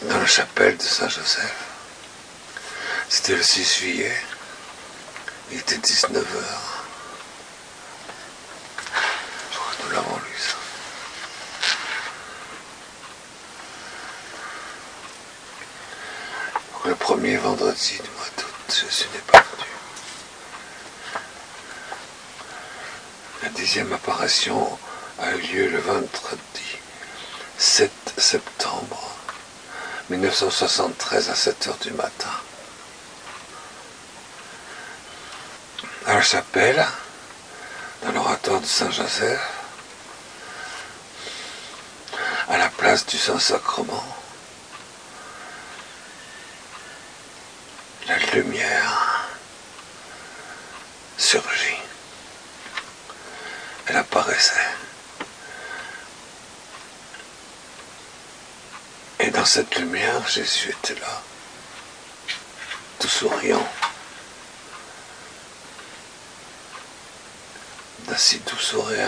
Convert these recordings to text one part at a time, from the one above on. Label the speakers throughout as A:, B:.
A: dans la chapelle de Saint-Joseph. C'était le 6 juillet, il était 19h. Je crois que nous l'avons lu ça. Donc, le premier vendredi du mois d'août, Jésus n'est pas venu. La 10e apparition a eu lieu le vendredi 7 septembre 1973 à 7h du matin. À la chapelle, dans l'oratoire de Saint-Joseph, à la place du Saint-Sacrement, la lumière surgit. Elle apparaissait. Et dans cette lumière, Jésus était là, tout souriant, d'un si doux sourire.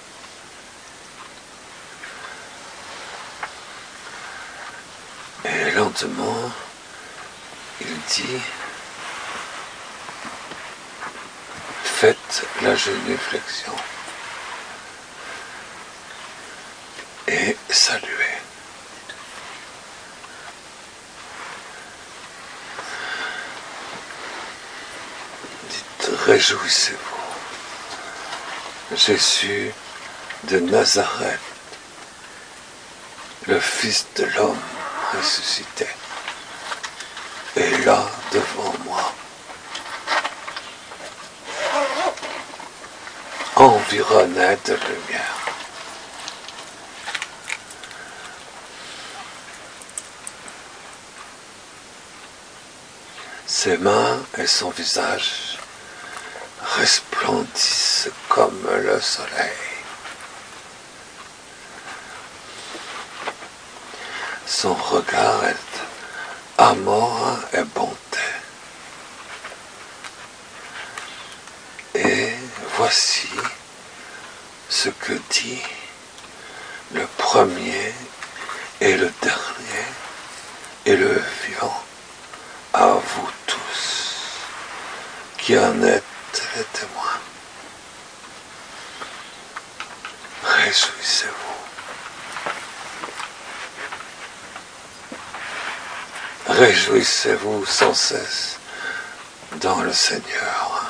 A: Et lentement, il dit, faites la génuflexion et saluez. Dites, réjouissez-vous. Jésus de Nazareth, le Fils de l'homme ressuscité, est là devant moi, environné de lumière. Ses mains et son visage resplendissent comme le soleil. Son regard est amour et bonté. Et voici ce que dit le premier et le dernier et le vivant, à vous tous qui en êtes les témoins. Réjouissez-vous. Réjouissez-vous sans cesse dans le Seigneur.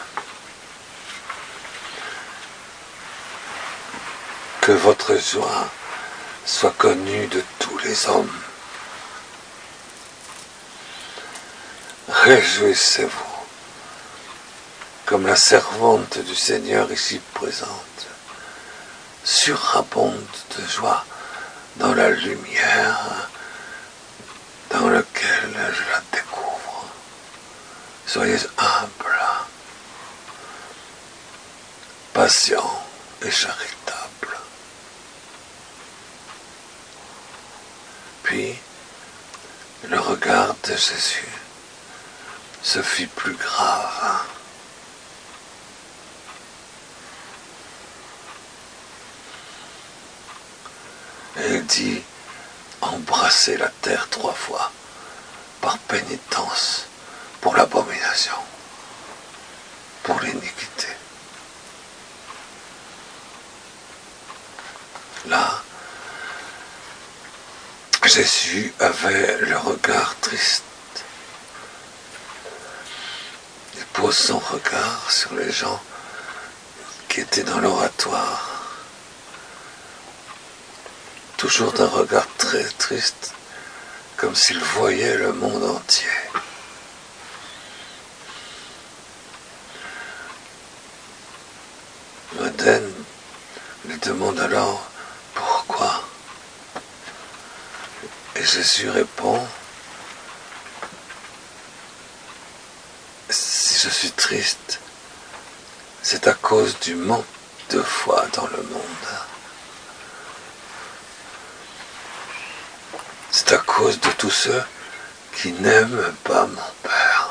A: Que votre joie soit connue de tous les hommes. Réjouissez-vous comme la servante du Seigneur ici présente surabonde de joie dans la lumière dans laquelle je la découvre. Soyez humble, patient et charitable. Puis, le regard de Jésus se fit plus grave. Et il dit, embrassez la terre 3 fois, par pénitence, pour l'abomination, pour l'iniquité. Là, Jésus avait le regard triste. Il pose son regard sur les gens qui étaient dans l'oratoire. Toujours d'un regard très triste, comme s'il voyait le monde entier. Modène lui demande alors pourquoi. Et Jésus répond, si je suis triste, c'est à cause du manque de foi dans le monde. C'est à cause de tous ceux qui n'aiment pas mon Père.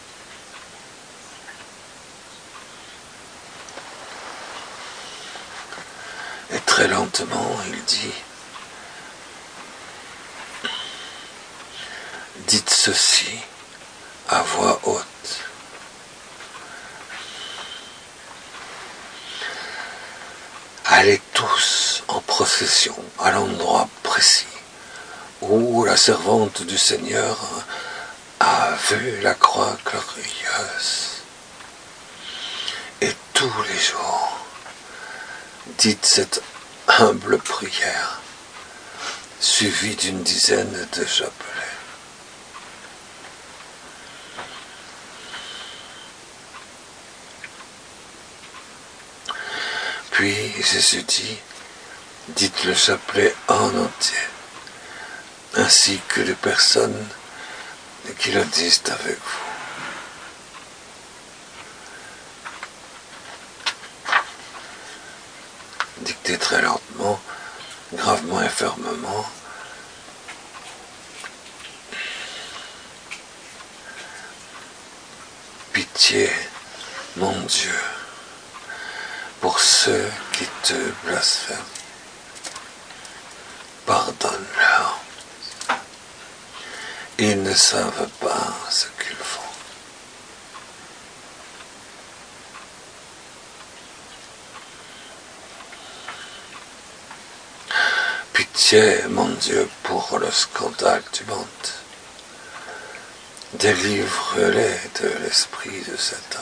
A: Et très lentement, il dit, ceci à voix haute. Allez tous en procession à l'endroit précis où la servante du Seigneur a vu la croix glorieuse. Et tous les jours, dites cette humble prière, suivie d'une dizaine de chapelets. Puis Jésus dit, dites le chapelet en entier, ainsi que les personnes qui le disent avec vous. Dictez très lentement, gravement et fermement. Pitié, mon Dieu, pour ceux qui te blasphèment. Pardonne-leur. Ils ne savent pas ce qu'ils font. Pitié, mon Dieu, pour le scandale du monde. Délivre-les de l'esprit de Satan.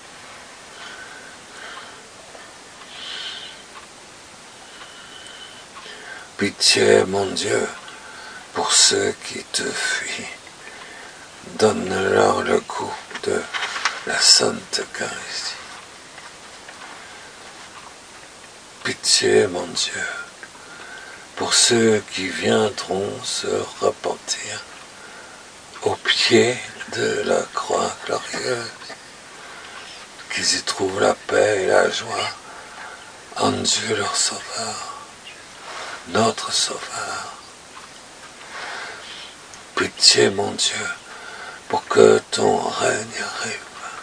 A: Pitié, mon Dieu, pour ceux qui te fuient. Donne-leur le goût de la Sainte Eucharistie. Pitié, mon Dieu, pour ceux qui viendront se repentir au pied de la croix glorieuse, qu'ils y trouvent la paix et la joie en Dieu leur Sauveur, notre Sauveur. Pitié, mon Dieu, pour que ton règne arrive.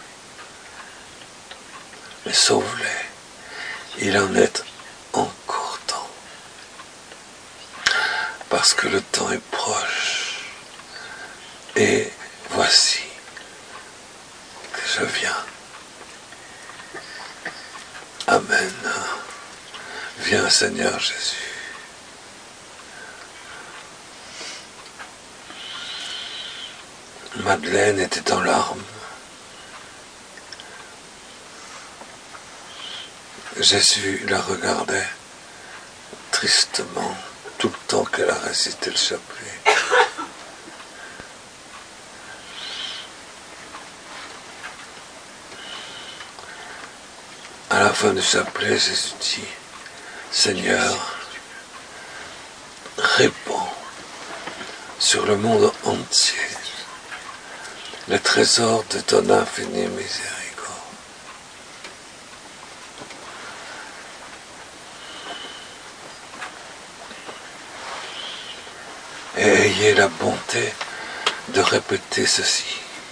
A: Mais sauve-les, il en est encore temps, parce que le temps est proche. Et voici que je viens. Amen. Viens, Seigneur Jésus. Madeleine était en larmes. Jésus la regardait tristement tout le temps qu'elle a récité le chapelet. À la fin du chapelet, Jésus dit, Seigneur, répands sur le monde entier le trésor de ton infinie miséricorde. Et ayez la bonté de répéter ceci.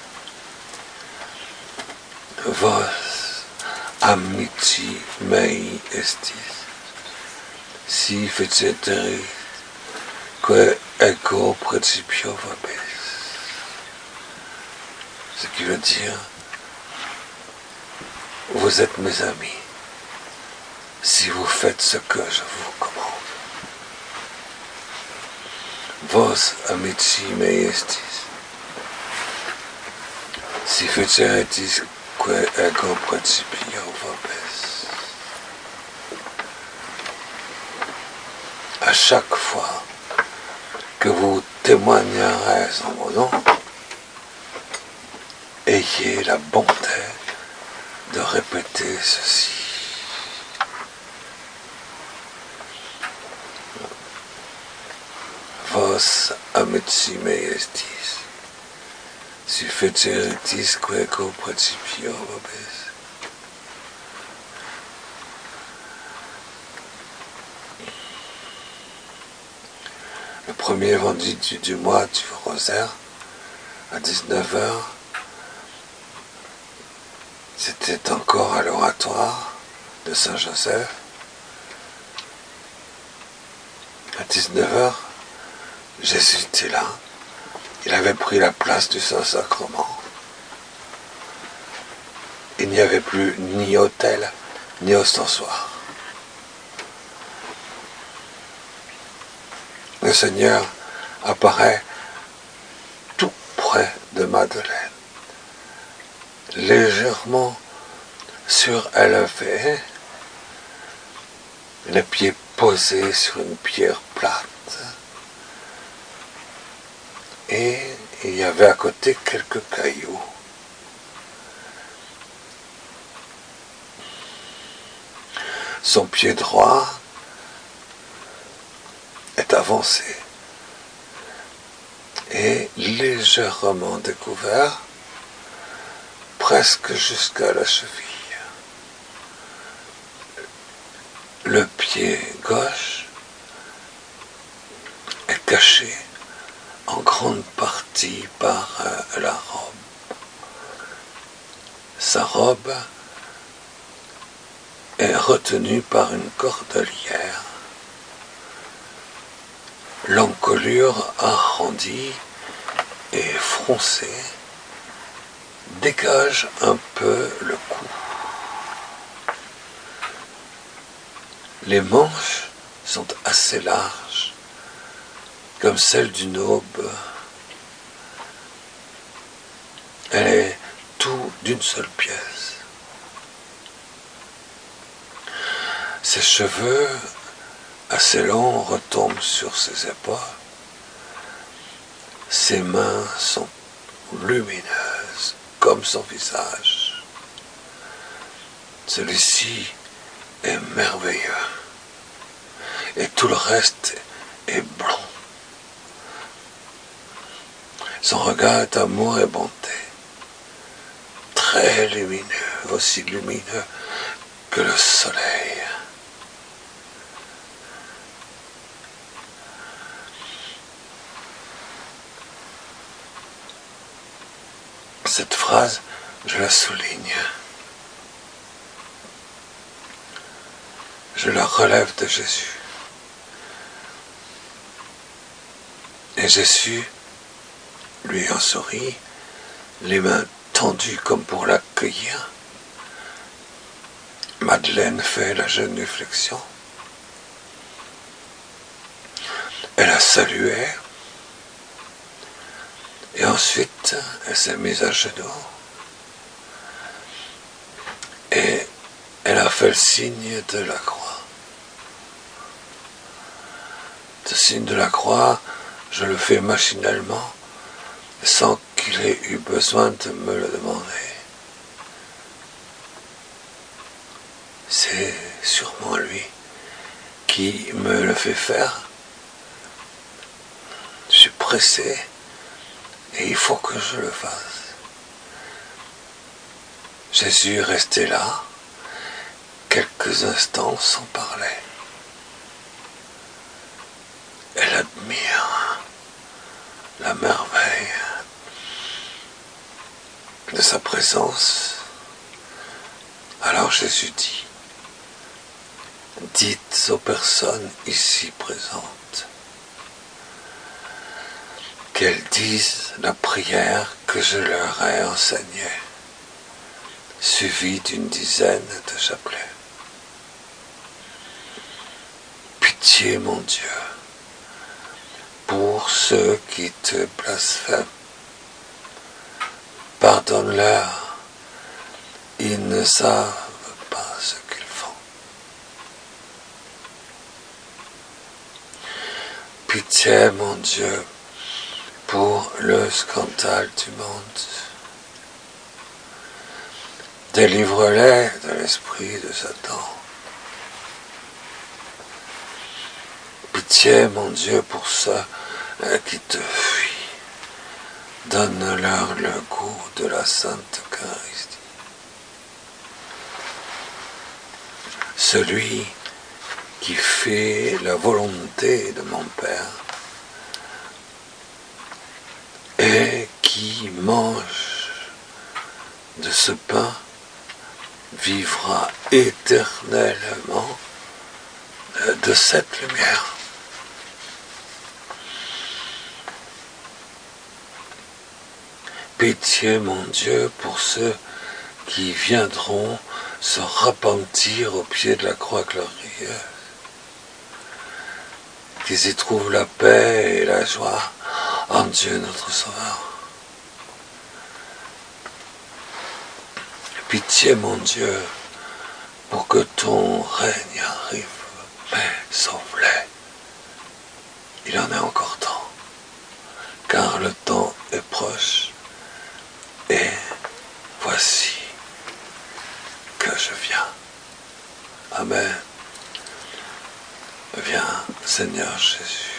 A: Vos amici mei estis, si feceteris, que ego principio vobis. Ce qui veut dire, vous êtes mes amis, si vous faites ce que je vous commande. Vos amici mei estis, si feceteris, que ego principio vobis. À chaque fois que vous témoignerez en mon nom, ayez la bonté de répéter ceci. Vos amici mei estis, si feceteris, que ego principio vobis. Le premier vendredi du mois du rosaire, à 19h, c'était encore à l'oratoire de Saint-Joseph. À 19h, Jésus était là, Il avait pris la place du Saint-Sacrement. Il n'y avait plus ni autel, ni ostensoir. Le Seigneur apparaît tout près de Madeleine, légèrement surélevé, les pieds posés sur une pierre plate. Et il y avait à côté quelques cailloux. Son pied droit est avancé et légèrement découvert, presque jusqu'à la cheville. Le pied gauche est caché en grande partie par la robe. Sa robe est retenue par une cordelière. L'encolure arrondie et froncée dégage un peu le cou. Les manches sont assez larges, comme celles d'une aube. Elle est tout d'une seule pièce. Ses cheveux assez longs retombent sur ses épaules. Ses mains sont lumineuses comme son visage. Celui-ci est merveilleux et tout le reste est blond. Son regard est amour et bonté, très lumineux, aussi lumineux que le soleil. Cette phrase, je la souligne. Je la relève de Jésus. Et Jésus lui en sourit, les mains tendues comme pour l'accueillir. Madeleine fait la genuflexion. Elle a salué. Et ensuite, elle s'est mise à genoux. Et elle a fait le signe de la croix. Ce signe de la croix, je le fais machinalement, sans qu'il ait eu besoin de me le demander. C'est sûrement lui qui me le fait faire. Je suis pressé et il faut que je le fasse. Jésus est resté là, quelques instants sans parler. Elle admire la merveille de sa présence. Alors Jésus dit, dites aux personnes ici présentes qu'elles disent la prière que je leur ai enseignée, suivie d'une dizaine de chapelets. Pitié, mon Dieu, pour ceux qui te blasphèment. Pardonne-leur, ils ne savent pas ce qu'ils font. Pitié, mon Dieu, pour le scandale du monde. Délivre-les de l'esprit de Satan. Pitié, mon Dieu, pour ceux qui te fuient. Donne-leur le goût de la Sainte Eucharistie. Celui qui fait la volonté de mon Père et qui mange de ce pain vivra éternellement de cette lumière. Pitié, mon Dieu, pour ceux qui viendront se repentir au pied de la croix glorieuse, qu'ils y trouvent la paix et la joie en Dieu notre Sauveur. Pitié, mon Dieu, pour que ton règne arrive, mais sauve-les. Il en est encore temps, car le temps est proche, et voici que je viens. Amen. Viens, Seigneur Jésus.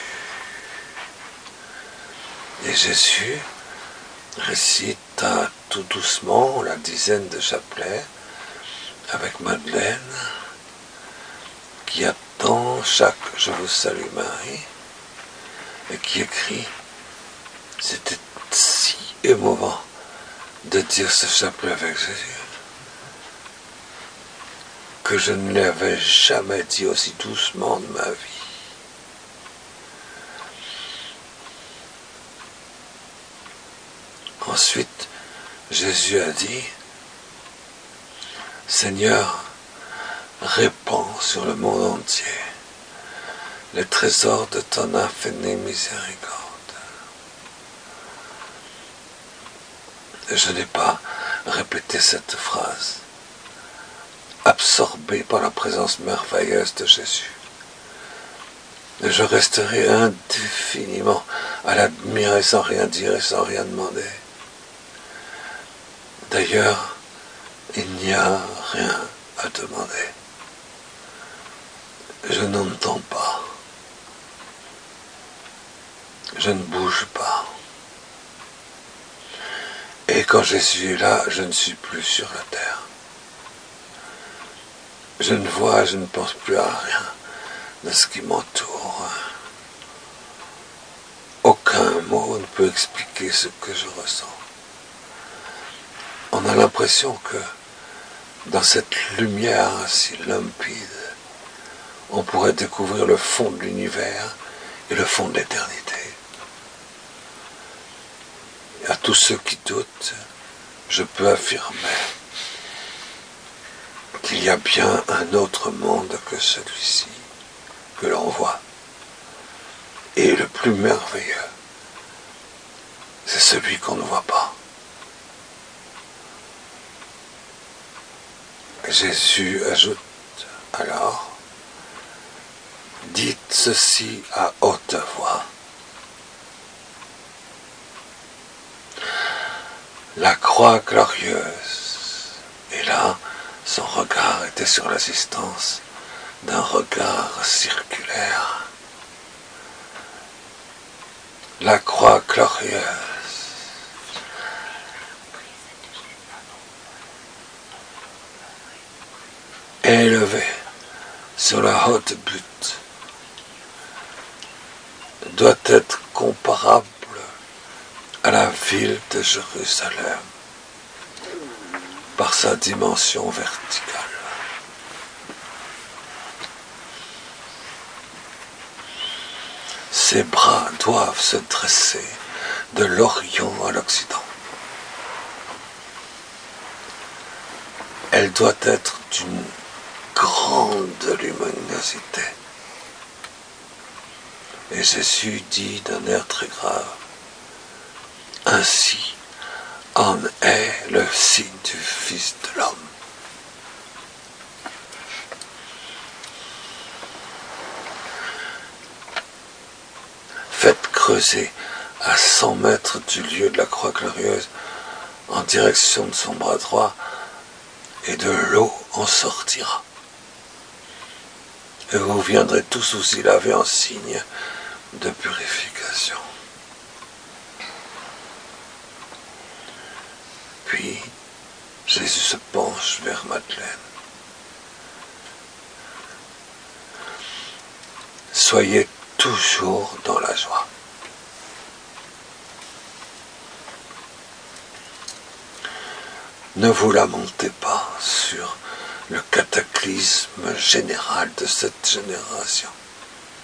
A: Et Jésus récite tout doucement la dizaine de chapelets avec Madeleine, qui attend chaque « Je vous salue Marie » et qui écrit « C'était si émouvant de dire ce chapelet avec Jésus que je ne l'avais jamais dit aussi doucement de ma vie. » Ensuite, Jésus a dit « Seigneur, répands sur le monde entier les trésors de ton infinie miséricorde. » Je n'ai pas répété cette phrase, absorbé par la présence merveilleuse de Jésus. Et je resterai indéfiniment à l'admirer sans rien dire et sans rien demander. D'ailleurs, il n'y a rien à demander. Je n'entends pas. Je ne bouge pas. Et quand Jésus est là, je ne suis plus sur la terre. Je ne vois, je ne pense plus à rien de ce qui m'entoure. Aucun mot ne peut expliquer ce que je ressens. On a l'impression que dans cette lumière si limpide, on pourrait découvrir le fond de l'univers et le fond de l'éternité. À tous ceux qui doutent, je peux affirmer qu'il y a bien un autre monde que celui-ci, que l'on voit. Et le plus merveilleux, c'est celui qu'on ne voit pas. Jésus ajoute alors, dites ceci à haute voix. La croix glorieuse. Et là, son regard était sur l'assistance d'un regard circulaire. La croix glorieuse. Élevée sur la haute butte, doit être comparable à la ville de Jérusalem par sa dimension verticale. Ses bras doivent se dresser de l'Orient à l'Occident. Elle doit être d'une grande luminosité. Et Jésus dit d'un air très grave, ainsi en est le signe du Fils de l'homme. Faites creuser à 100 mètres du lieu de la croix glorieuse en direction de son bras droit, et de l'eau en sortira. Et vous viendrez tous vous y laver en signe de purification. Puis, Jésus se penche vers Madeleine. Soyez toujours dans la joie. Ne vous lamentez pas sur le cataclysme général de cette génération.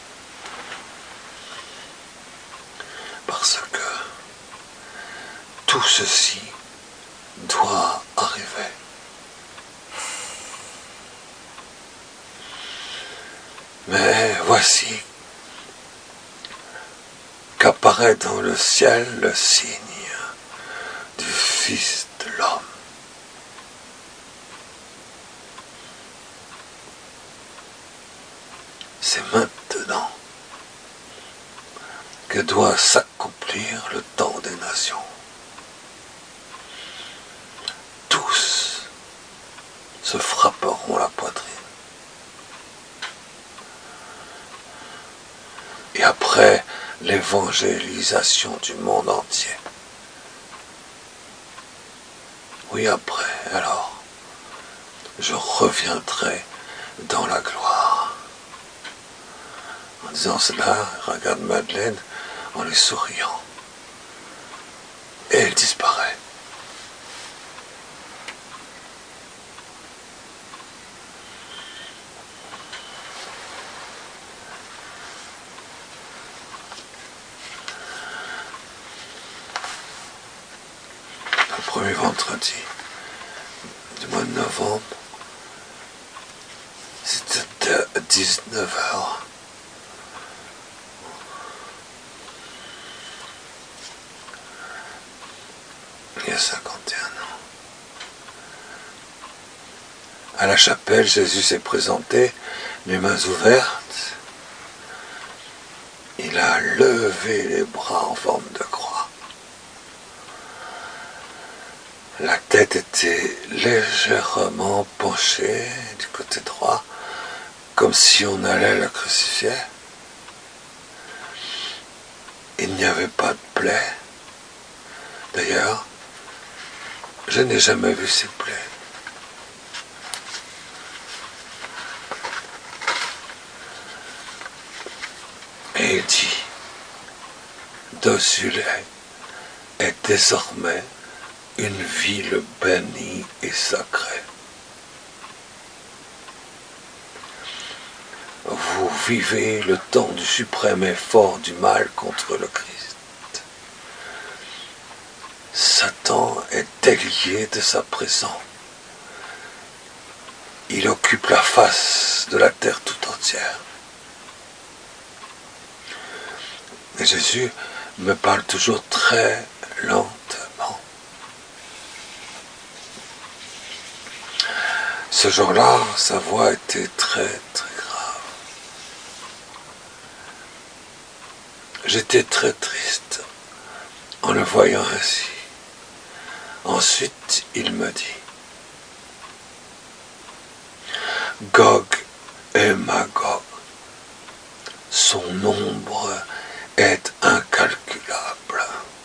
A: Parce que tout ceci doit arriver. Mais voici qu'apparaît dans le ciel le signe du Fils de l'homme. C'est maintenant que doit s'accomplir le temps des nations. Tous se frapperont la poitrine. Et après l'évangélisation du monde entier, oui, après, alors, je reviendrai dans la gloire. En disant cela, il regarde Madeleine en lui souriant. Et elle disparaît. Le premier vendredi du mois de novembre, c'était à 19h. Il y a 51 ans. À la chapelle, Jésus s'est présenté, les mains ouvertes. Il a levé les bras en forme de croix. La tête était légèrement penchée du côté droit, comme si on allait le crucifier. Il n'y avait pas de plaie. D'ailleurs, je n'ai jamais vu ces plaies. Et il dit, dessus est désormais une ville bénie et sacrée. Vous vivez le temps du suprême effort du mal contre le Christ. Satan est délié de sa prison. Il occupe la face de la terre tout entière. Et Jésus me parle toujours très lentement. Ce jour-là, sa voix était très très grave. J'étais très triste en le voyant ainsi. Ensuite, il me dit, Gog et Magog, son nombre est incalculable.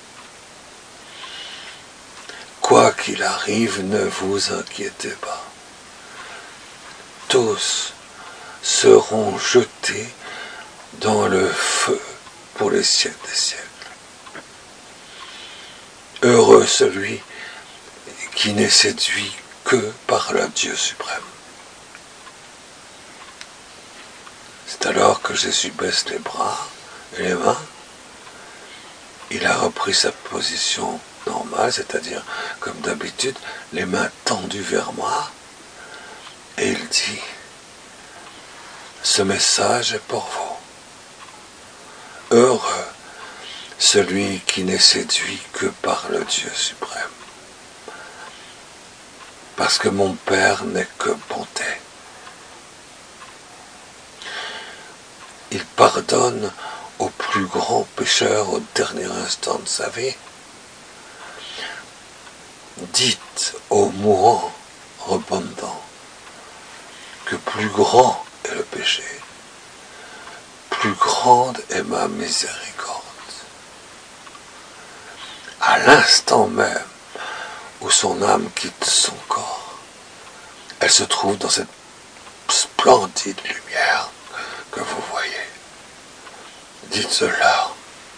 A: Quoi qu'il arrive, ne vous inquiétez pas. Tous seront jetés dans le feu pour les siècles des siècles. Heureux celui qui n'est séduit que par le Dieu suprême. C'est alors que Jésus baisse les bras et les mains. Il a repris sa position normale, c'est-à-dire, comme d'habitude, les mains tendues vers moi. Et il dit, ce message est pour vous. Heureux celui qui n'est séduit que par le Dieu suprême. Parce que mon Père n'est que bonté. Il pardonne au plus grand pécheur au dernier instant de sa vie. Dites aux mourants repentants que plus grand est le péché, plus grande est ma miséricorde. À l'instant même où son âme quitte son corps, elle se trouve dans cette splendide lumière que vous voyez. Dites-leur,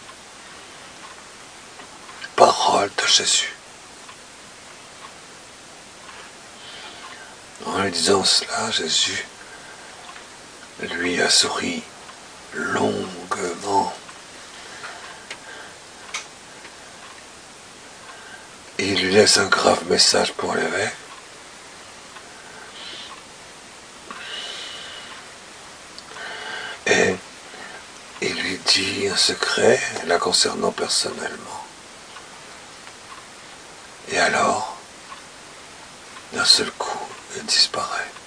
A: parole de Jésus. En lui disant cela, Jésus lui a souri longuement. Et il lui laisse un grave message pour l'évêque. Et il lui dit un secret la concernant personnellement. Et alors, d'un seul coup, il disparaît.